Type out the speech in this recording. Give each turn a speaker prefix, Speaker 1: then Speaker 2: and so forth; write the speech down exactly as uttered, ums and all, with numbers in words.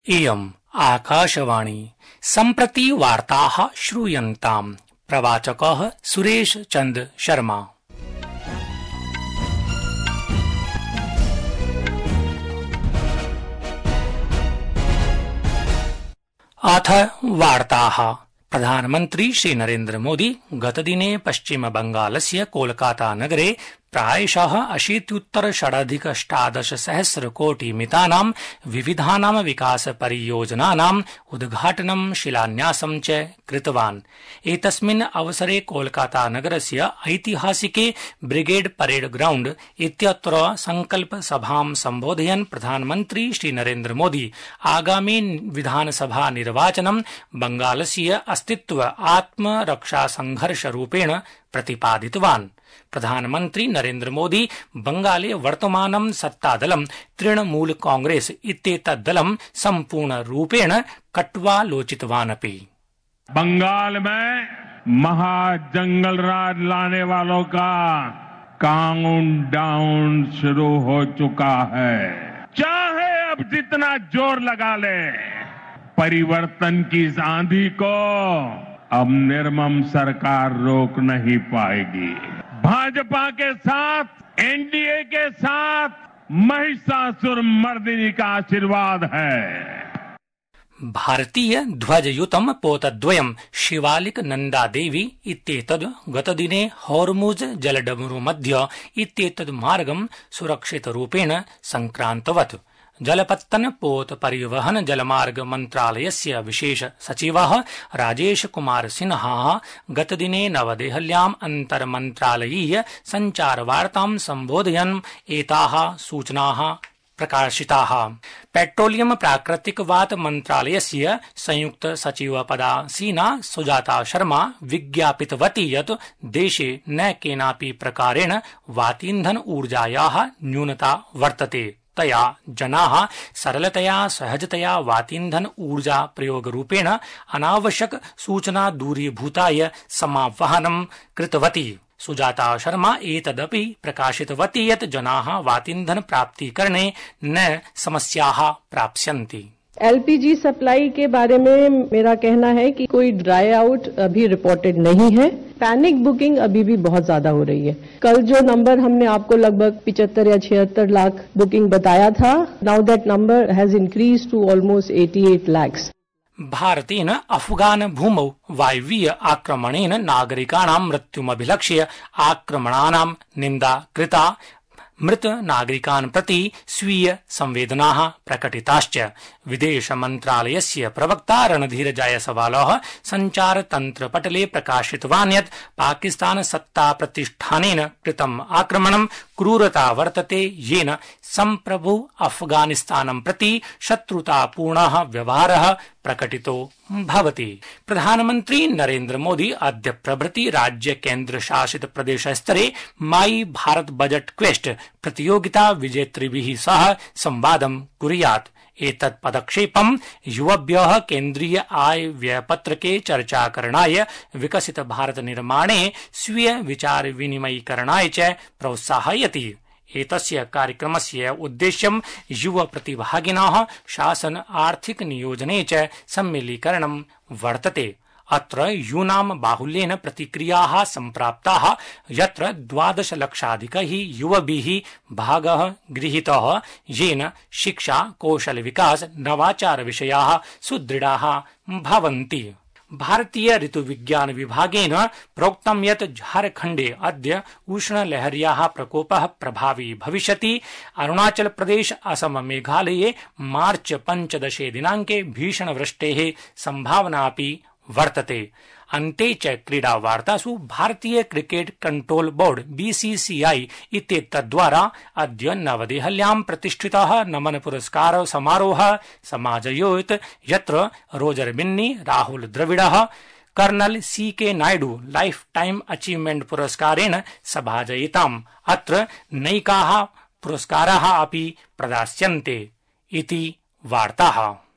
Speaker 1: इयम् आकाशवाणी सम्प्रति वार्ताः श्रूयन्ताम्। प्रवाचकः सुरेश चन्द्र शर्मा। अथ वार्ताः। प्रधानमन्त्री श्री नरेन्द्र मोदी गतदिने पश्चिम बंगालस्य कोलकाता नगरे प्रायशः अशीत्युत्तर षडधिकष्टादश सहस्र कोटि मितानां विविधानां विकास परियोजनानाम् उद्घाटनं शिलान्यासं च कृतवान्। एतस्मिन् अवसरे कोलकाता नगरस्य ऐतिहासिके ब्रिगेड परेड ग्राउण्ड इत्यत्र संकल्प सभां सम्बोधयन् प्रधानमन्त्री श्री नरेन्द्र मोदी आगामी विधानसभा निर्वाचनं बंगालस्य अस्तित्व आत्मरक्षा संघर्षरूपेण प्रतिपादितवान्। प्रधानमन्त्री नरेन्द्र मोदी बंगाले वर्तमानं सत्तादलं तृणमूल कांग्रेस इत्येतद्दलं सम्पूर्णरूपेण कट्वालोचितवान् अपि।
Speaker 2: बंगाल में महाजंगल राज लाने वालों का काउंटडाउन शुरू हो चुका है। चाहे अब जितना जोर लगा ले, परिवर्तन की इस आंधी को अब निर्मम सरकार रोक नहीं पाएगी। भाजपा के साथ, एनडीए के साथ महिषासुर मर्दिनी का आशीर्वाद है।
Speaker 1: भारतीय ध्वजयुतं पोतद्वयं शिवालिक नन्दादेवी इत्येतद् गतदिने हॉर्मुज जलडमरु मध्य इत्येतद् मार्गं सुरक्षितरूपेण संक्रान्तवत्। जलपत्तन पोत परिवहन जलमार्ग मन्त्रालयस्य विशेष सचिवः राजेश कुमार सिन्हा गतदिने नवदेहल्याम् अन्तर्मन्त्रालयीय सञ्चारवार्तां सम्बोधयन् एताः सूचनाः प्रकाशिताः। पेट्रोलियम प्राकृतिकवात मन्त्रालयस्य संयुक्त सचिवपदासीना सुजाता शर्मा विज्ञापितवती यत् देशे न केनापि प्रकारेण वातीन्धन ऊर्जायाः न्यूनता वर्तते। तया जनाः सरलतया सहजतया वातीन्धन ऊर्जा प्रयोगरूपेण अनावश्यक सूचना दूरीभूताय समाह्वानं कृतवती। सुजाता शर्मा एतदपि प्रकाशितवती यत् जनाः वातीन्धन प्राप्तिकरणे न समस्याः प्राप्स्यन्ति।
Speaker 3: एलपीजी सप्लाई के बारे में मेरा कहना है कि कोई ड्राई आउट अभी रिपोर्टेड नहीं है। पैनिक बुकिंग अभी भी बहुत ज्यादा हो रही है। कल जो नंबर हमने आपको लगभग पिचहत्तर या छिहत्तर लाख बुकिंग बताया था, now that number has increase to almost अठासी लाख्स।
Speaker 1: भारतेन अफगान भूमौ वायवीय आक्रमणेन नागरिकाणां मृत्युमभिलक्ष्य आक्रमणानां निन्दा कृता। मृत नागरिकान् प्रति स्वीय संवेदनाः प्रकटिताश्च। विदेश मन्त्रालयस्य प्रवक्ता रणधीर जायसवालः सञ्चारतन्त्रपटले प्रकाशितवान् यत् पाकिस्तान सत्ता प्रतिष्ठानेन कृतम् आक्रमणं क्रूरता वर्तते, येन सम्प्रभु अफगानिस्तानं प्रति शत्रुतापूर्णः व्यवहारः प्रकटितो भवति। प्रधानमन्त्री नरेन्द्र मोदी अद्य प्रभृति राज्य केन्द्र शासित प्रदेश स्तरे माई भारत बजट क्वेस्ट प्रतियोगिता विजेतृभिः सह संवादं कुर्यात्। एतत् पदक्षेपं युवभ्यः केन्द्रीय आय व्ययपत्रके चर्चाकरणाय, विकसित भारत निर्माणे स्वीय विचार विनिमयीकरणाय च प्रोत्साहयति। एतस्य कार्यक्रमस्य उद्देश्यं युव प्रतिभागिनः शासन आर्थिक नियोजने च सम्मिलीकरणं वर्तते। अत्र यूनां बाहुल्येन प्रतिक्रियाः सम्प्राप्ताः, यत्र द्वादश लक्षाधिकैः युवभिः भागः गृहीतः, येन शिक्षा, कौशल विकास, नवाचार विषयाः सुदृढाः भवन्ति। भारतीय ऋतुविज्ञान विभागेन प्रोक्तं यत् झारखण्डे अद्य उष्णलहर्याः प्रकोपः प्रभावी भविष्यति। अरुणाचल प्रदेश, असम, मेघालये मार्च पञ्चदशे दिनाङ्के भीषणवृष्टेः सम्भावनापि वर्तते। अन्ते च क्रीडा वार्तासु भारतीय क्रिकेट कंट्रोल बोर्ड बीसीसीआई इत्येतद्वारा अद्य नवदेहल्यां प्रतिष्ठितः नमन पुरस्कार समारोहः समायोजित, यत्र रोजर बिन्नी, राहुल द्रविड़ः, colonel C K Nayudu lifetime achievement पुरस्कारेण सभाजयिताम्। अत्र नैकाः पुरस्काराः अपि प्रदास्यन्ते इति वार्ताः।